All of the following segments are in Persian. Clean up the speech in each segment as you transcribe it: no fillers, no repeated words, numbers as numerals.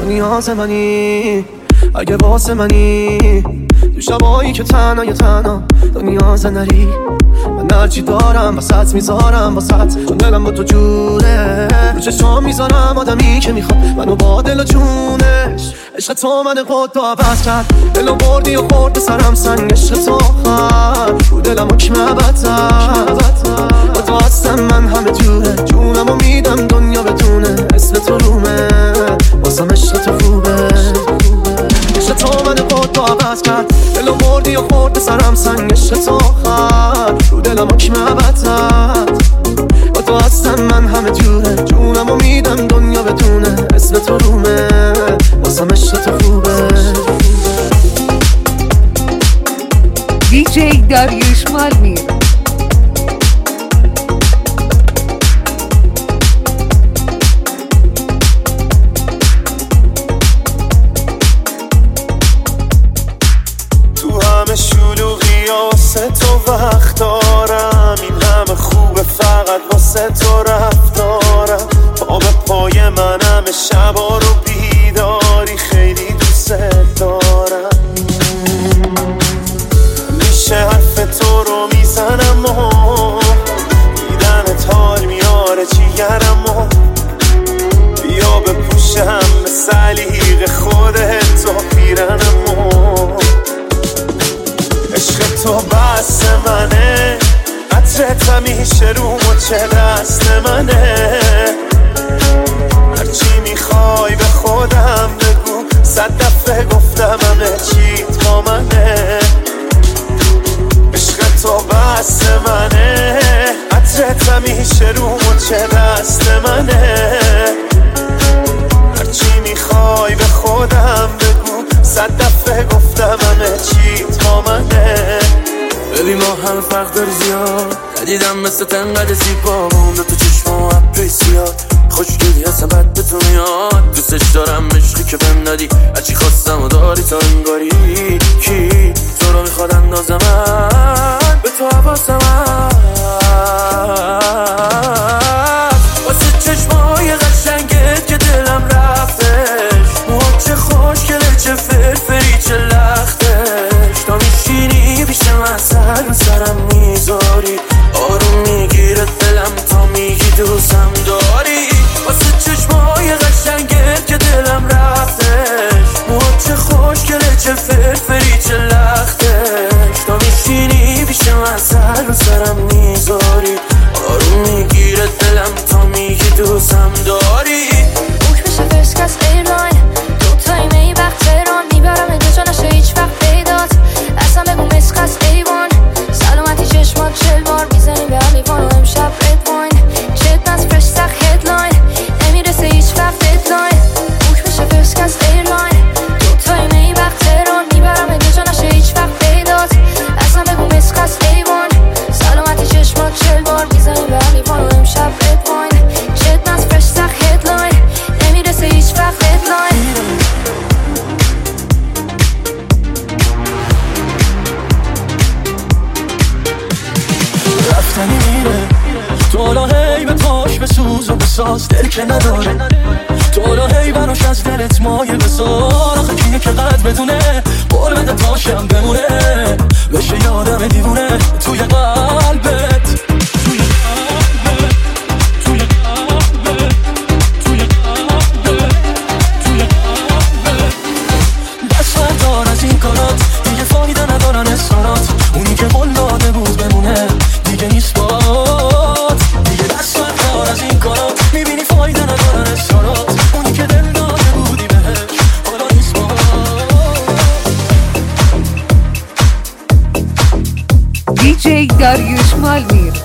تو نیاز منی، اگه واسه منی تو شبایی که تنها تو نیاز نری. من هرچی دارم وسط میذارم واسط، چون دلم با تو جونه. رو چشم میذارم آدمی که میخواد منو با دل و جونش. عشق تو من خود تو عوض کرد، دلو بردی و خورد سرم سنگ. عشق تو آخر رو دلم حکم ابدتر. با تو هستم من همه جوره، جونمو میدم دنیا بتونه. اسم تو رومه واسم عشق تو خوبه. عشق تو من خود تو عوض کرد، دلو بردی و خورد سرم سنگ. عشق تو آخر رو دلم حکم ابدتر. با تو هستم من همه جوره، جونمو میدم دنیا بتونه. اسم تو رومه واسم عشق تو خوبه. DJ Dariush Malmir. تو همه شلوغی واسه تو وقت دارم، این همه خوبه فقط واسه تو رفتارم. پا به پای من همه شبا رو بیداری، خیلی دوست دارم. میشه حرف تو رو میزنم و دیدنت حال میاره جیگرم و بیا بپوشم به سلیق خودت و پیرنم و عشق تو بس منه، عطرت همیشه رو مچه دست منه. هرچی میخوای به خودم بگو، 100 دفعه گفتم همه چیت با منه. عشق تو بس منه، عطرت همیشه رو مچه دست منه. هرچی میخوای به خودم بگو، 100 دفعه گفتم همه چیت با منه. ببین ما همه فرق داری زیاد، ندیدم مثل تنقل زیبا با اون تو چشم و ابری زیاد. خوشگلی هستم بد به تو میاد، دوستش دارم عشقی که بهم دادی. هرچی خواستم و داری تا انگاری. کی تو رو میخواد اندازه من، به تو حواسم واسه چشمای قشنگت که دلم رفتش. موها چه خوشگله چه فرفری چه لختش. تا میشینی پیش من سر به سرم میذاری، آروم میگیره دلم تا میگی دوستم داری. واسه چشمای قشنگت که دلم رفتش. موها چه خوشگله چه فرفری چه لختش. تا میشینی پیش من سر به سرم میذاری، آروم میگیره دلم تا میگی دوستم داری. بوک بشه فرسکس ایرلاین، دوتایی میبخت تهران. میبرم دو جا نشه هیچ وقت پیدات، اصلا بگو مسخص ایوان. سلامتی چشمات 40 بار میزنیم به علیوان و امشب رد واین. چت نز فرش سخت هدلاین، نمیرسه هیچ وقت ددلاین. بوک بشه فرسکس ایرلاین، دوتایی میبخت تهران. میبرم دو جا نشه هیچ وقت پیدات، اصلا بگو مسخص ایوان. سلامتی چشمات 40 بار میزنیم به علیوان و امشب رد واین. چت نز فرش سخت هدلاین، نمیرسه هیچ وقت ددلاین. رفتنی میره تو حالا هی به پاش بسوز و بساز، دل که نداره تو حالا هی براش از دلت مایه بسار. آخه کیه که قد بدونه بول بده پاشم بمونه، بشه یادم دیوونه توی قلبت. دست بردار از این کارات، دیگه فایده ندارن اصرارات. اونی که قول داده بود بمونه دیگه نیست بات. دیگه دست بردار از این کارات، میبینی فایده ندارن اصرارات. اونی که دل داده بودی بهش حالا نیست بات. DJ Dariush Malmir.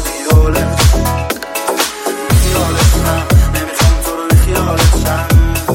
نمیخوام تو رو بیخیالت شم.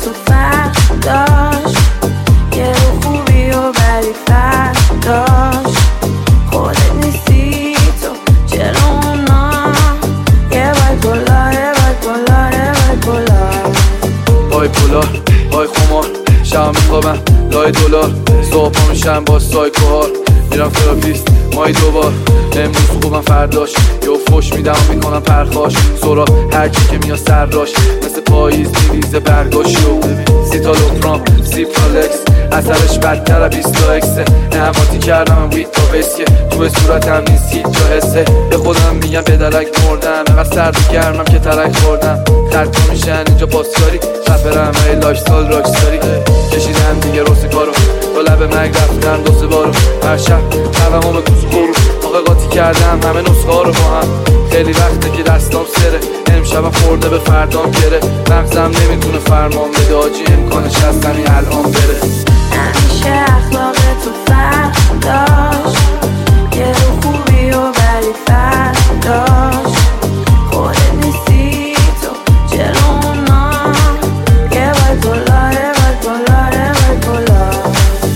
تو فرق داشت، یه رو خوبی و بدی فرق داشت. خودت نیستی تو جلونا، یه بایپولار یه بایپولار یه بایپولار. بایپولار بای خمار، شب میخوابم لای دلار، صبح پا میشم با سایکوهار، میرم تراپیست مایی دوبار. امروز خوبم فرداش یه فوش میدم و میکنم پرخاش. سورا هرکی که میاد سراش مثل پاییز میریزه برگاشو. سیتالوپرام سیپرالکس اثرش بدتر 20 اکسه. نهماتی کردم ویت تا وسکه، تو صورتم نیست هیچ جا حسه. به خودم میگم به درک مردم، اینقدر سرد گرمم که ترک خوردم. خرد میشن اینجا پاسکاری، رپرم های لایف سال راکستاری. کشیدم دیگه روز کارو، تا لب مرگ رفتم دو سه بارو. هر شب قلبمو به کوس برو، موقع قاطی کردم همه نسخه ها رو با هم. خیلی وقته که دستام سره، امشبم خورده به فردام گره. مغزم نمیتونه فرمان بده آجی، امکانش هست همین الان بره. همیشه اخلاق تو فرق داشت، یه رو خوبی و بدی فرق داشت. خودت نیستی تو جلونا، یه بایپولار یه بایپولار یه بایپولار.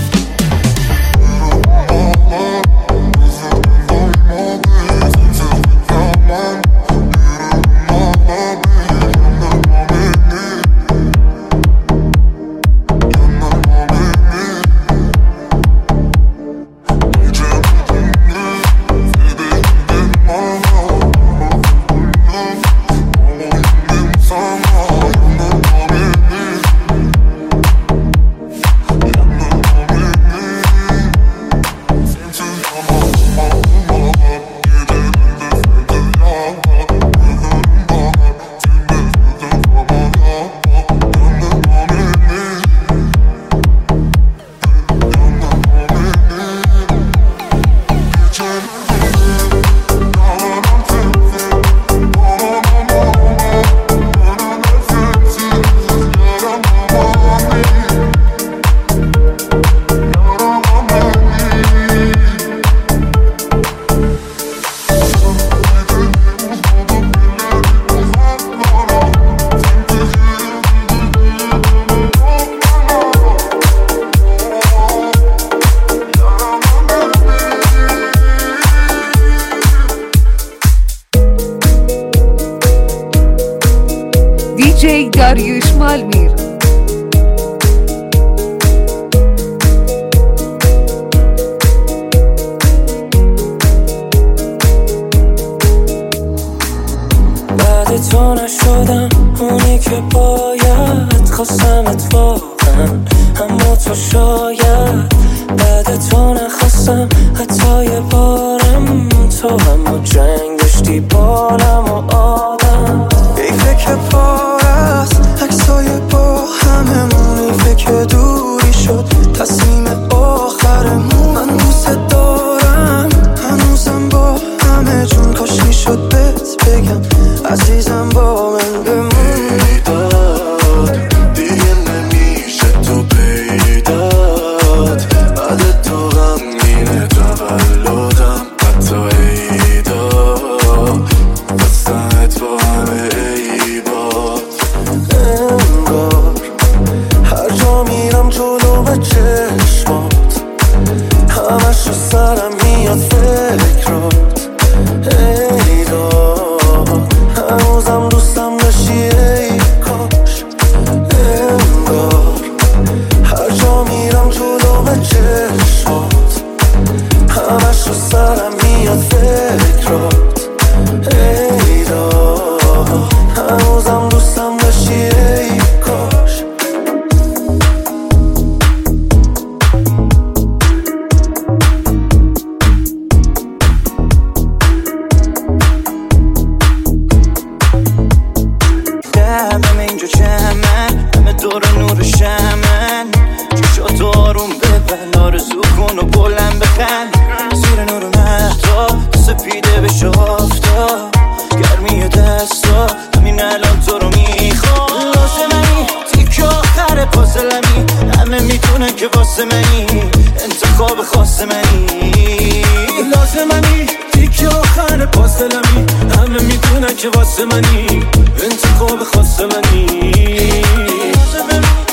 DJ داریوش مالمیر. بعد تو نشدم اونی که باید، خواستمت واقعا اما تو شاید. بعد تو نخواستم حتی یه بارم، تو اما جنگ داشتی بالم و آدم. ای فکر پار است عکسای با هممون، ای فکر دوری شد تصمیم آخرمون. من دوست دارم هنوزم با همه جون، کاش میشد بهت بگم عزیزم با من بمون. بیداد دیگه نمیشه تو پیداد، بعد تو غمگینه تولدم حتی عیدا. بستنت با همه عیبات، انگار هر جا میرم جلو به چشمات، همش رو سرم میاد فکرات. ایداد هنوزم دوستم داشتی ای کاش، انگار هر جا میرم جلو به چشمات، همش رو سرم میاد فکرات. ایداد هنوزم دوستم داشتی ای کاش. همه اینجا جمعن، همه دور نور شمن. چشاتو آروم ببن، آرزو کن و بلند بخند. زیر نور مهتاب سپیده بشه آفتاب، گرمی دستا همین الان تو رو میخوام. لازممی تیک آخر پازلمی، همه میدونن که واسه منی انتخاب خاص منی. لازممی تیک آخر پازلمی، همه میدونن که واسه منی انتخاب خاص منی.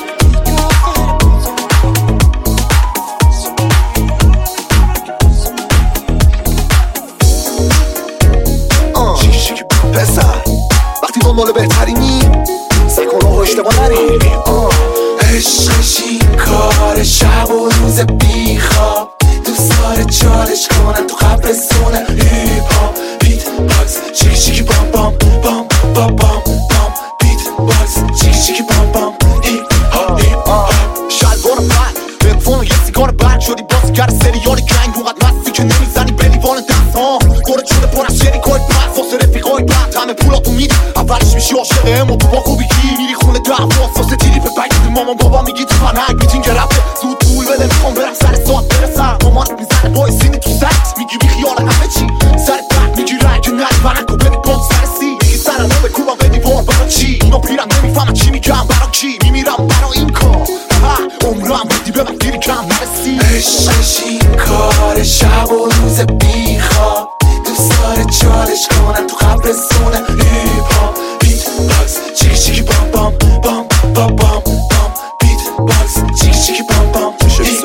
حریمی سکن و اشتباه نری عشقش این کار شب و روز بیخواب دوست داره چالش کنن تو قبرستون هیپ هاپ بیت باکس چیکی چیکی بام بام بام بام بام بام بیت باکس چیکی چیکی بام بام هیپ هاپ هیپ هاپ شلوار بند تلفن و یه سیگار بند شدی بازیگر سریال گنگ اونقدر مستی که نمیزنی به لیوان دست ها گره شده پر از شریکای بند واسه رفیقای بند همه پولاتو میدی اولش میشی عاشق اما تو باکو بگی میری خونه دعوا واسه تیری به بگید مامان بابا میگی تو فنک میتینگ رفته زود طول بده میخوام برم سر ساعت برسم مامانت میزنه با سینی تو سرت میگی بی خیال همه چی سر بعد میگی رنگ نری برنگ و ببین بام سر سی میگی سرم رو بکوبم به دیوار برا چی اونا پیرم نمیفهمن چی میگم برا کی میمیرم برا این کار عمرم بدی ببن دیری کم نرسی عشقش این کار شب و روز بیخواب دوست داره چالش کنن تو قبرستون هیپ هاپ بیت باکس چیکی چیکی بام بام بام بام بام بام بیت باکس چیکی چیکی بام بام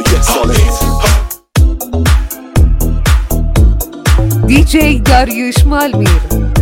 دیجی داریوش مالمیر.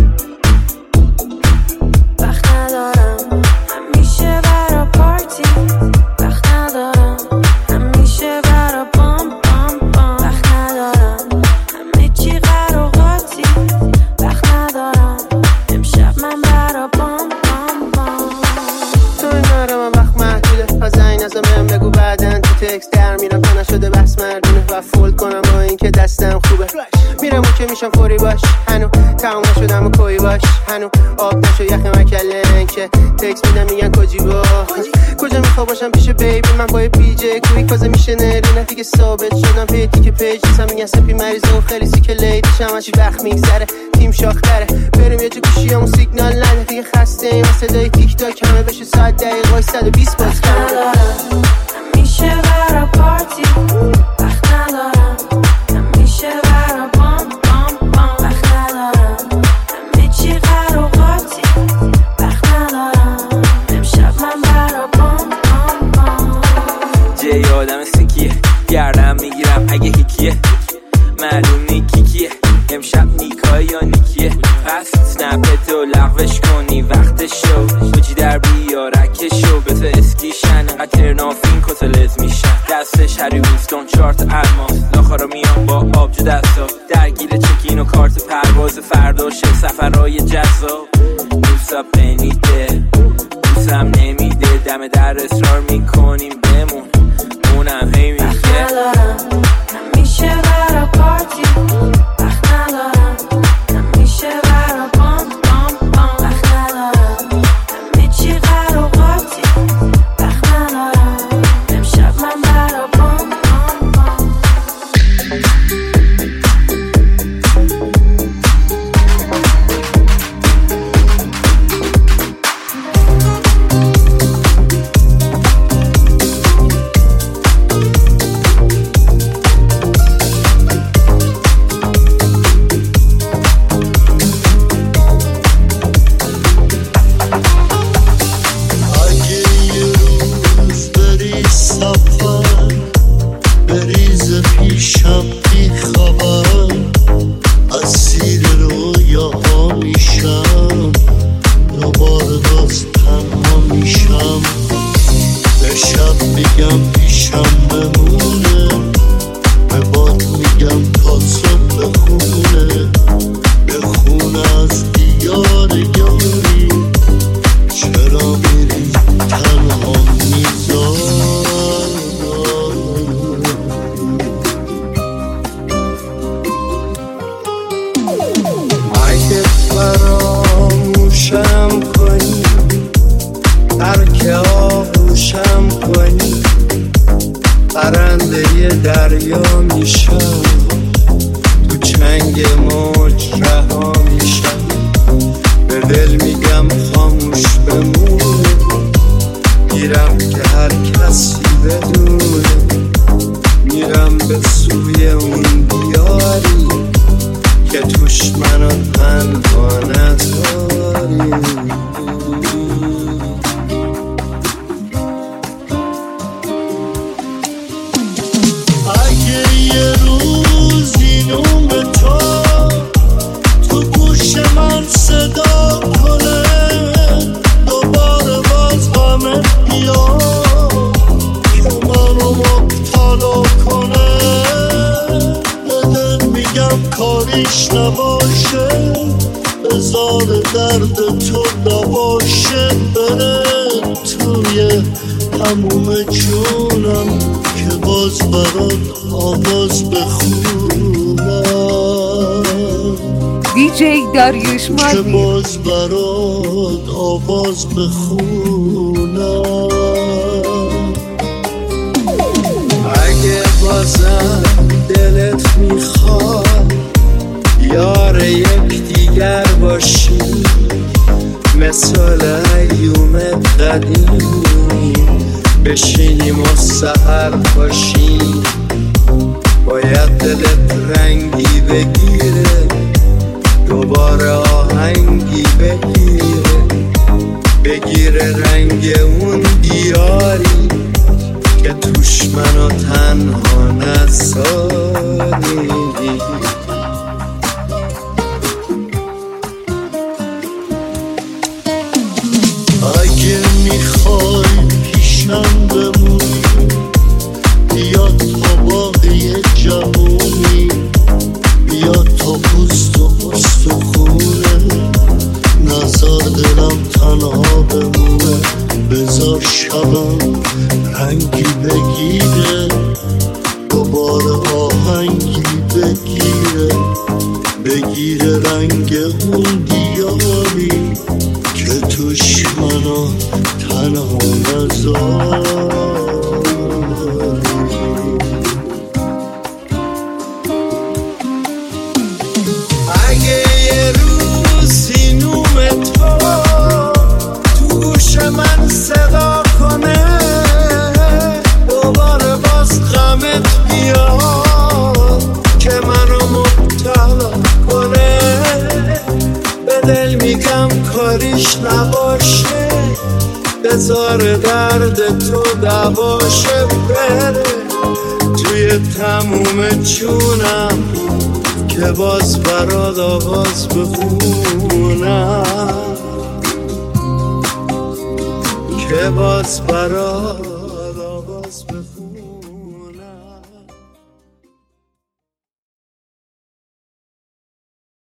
وقت ندارم همیشه برا پارتی وقت ندارم همیشه برا بام بام بام وقت ندارم همه چی قراقاتی وقت ندارم امشب من برا بام بام بام تو این من وقت محدوده پس این ازم بهم بگو بعدن تو تکست در میرم تا نشده بس مردونه و فولد کنم با این که دستم خوبه میرم و که میشم فوری باش هنو تمام نشدم و کوی باش هنو آب نشو یخ مکلن که تکس میدم میگن کجی با کجا میخوا باشم پیش بیبی من با پی جی کوی کازه میشه نری نه دیگه ثابت شدم پیتی که پیج نیستم میگن سپی مریض و خیلی سیکه لیدیش همشی وقت میگذره تیم شاختره بریم یه جا گوشی همون سیگنال نده دیگه خسته ایم صدای تیک تاک همه بشه ساعت دقیقای 120 باز ندارم همیشه برا پارتی وقت ندارم همیشه برا بام بام بام وقت ندارم همه چی قراقاتی وقت ندارم امشب من برا بام بام بام جای آدم سکیه گردم میگیرم اگه هیکیه معلوم نیکی کیه امشب نیکای یا نیکیه پس سنپتو لغوش کنی وقتشو بجی در بیارکشو به تو اسکیشن انقدر ترنافین کتلت میشن دستش هری وینستون چارت الماس لاخارا میان با آبجو دستا درگیر چکین و کارت پرواز فرداشه سفرهای جذاب دوستا پنیده دوستم نمیده دم در اصرار میکنیم بمون اونم هی میگه وقت ندارم همیشه برا پارتی وقت ندارم همیشه برا بام بام بام وقت ندارم همه چی قراقاتی وقت ندارم امشب من برا بام بام بام درد تو دواشه بره توی تموم جونم که باز برات آواز بخونم دیجی داریوش که مالمی باز برات آواز بخونم اگه بازم دلت میخواد یار یک دیگر باشی مثال ایوم قدیمی بشینیم و سحر باشیم باید دلت رنگی بگیره دوباره آهنگی بگیره رنگ اون دیاری که توش منو تنها نذاری اگه میخوای پیشم بمونی بیا تا باقی جوونی بیا تا پوست و خونه نزار دلم تنها بمونه بذار شبم رنگی بگیره دوباره آهنگی بگیره رنگ اون دیاری که توش منو تنها نذاری اگه یه روز سینوم تو گوش من صدا کنه دوباره باز غمت بیاد که منو مبتلا کنه به دل میگم کاریش نباشه بذار درد تو دواشه بره توی تموم جونم که باز برات آواز بخونم که باز برات